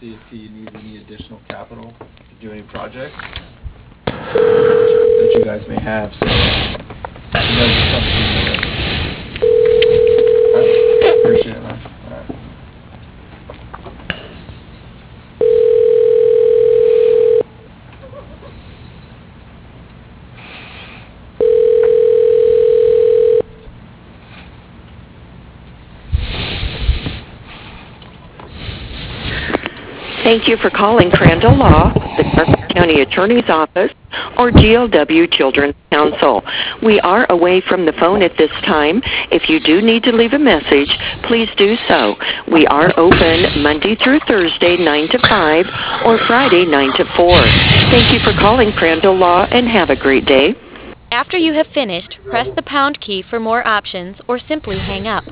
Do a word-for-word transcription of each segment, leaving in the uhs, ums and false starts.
see if he needs any additional capital to do any projects that you guys may have. So, you know, just something to, uh, appreciate it, man. All right. Thank you for calling Crandall Law, the Clark County Attorney's Office, or G L W Children's Council. We are away from the phone at this time. If you do need to leave a message, please do so. We are open Monday through Thursday, nine to five, or Friday, nine to four. Thank you for calling Crandall Law, and have a great day. After you have finished, press the pound key for more options, or simply hang up.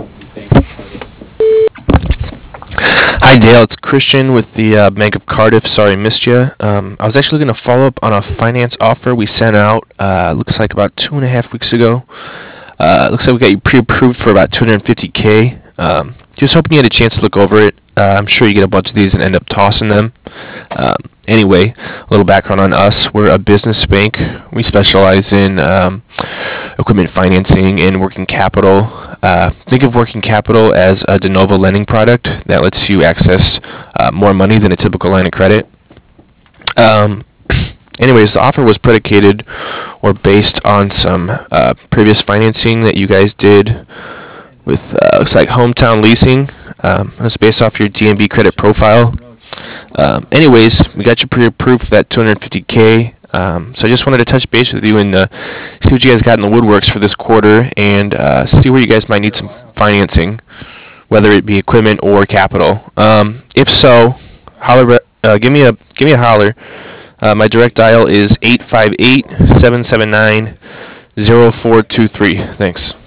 Hi Dale, it's Christian with the uh, Bank of Cardiff. Sorry I missed you. Um, I was actually going to follow up on a finance offer we sent out, uh, looks like about two and a half weeks ago. Uh, looks like we got you pre-approved for about two hundred fifty K. Um, just hoping you had a chance to look over it. Uh, I'm sure you get a bunch of these and end up tossing them. Um, anyway, a little background on us. We're a business bank. We specialize in um, equipment financing and working capital. Uh, think of working capital as a de novo lending product that lets you access uh, more money than a typical line of credit. Um, anyways, the offer was predicated or based on some uh, previous financing that you guys did with, uh, looks like Hometown Leasing. Um, it was based off your D N B credit profile. Um, anyways, we got you pre-approved for that two hundred fifty K. Um, so I just wanted to touch base with you and uh, see what you guys got in the woodworks for this quarter, and uh, see where you guys might need some financing, whether it be equipment or capital. Um, if so, holler, uh, give me a give me a holler. Uh, my direct dial is eight five eight, seven seven nine, zero four two three. Thanks.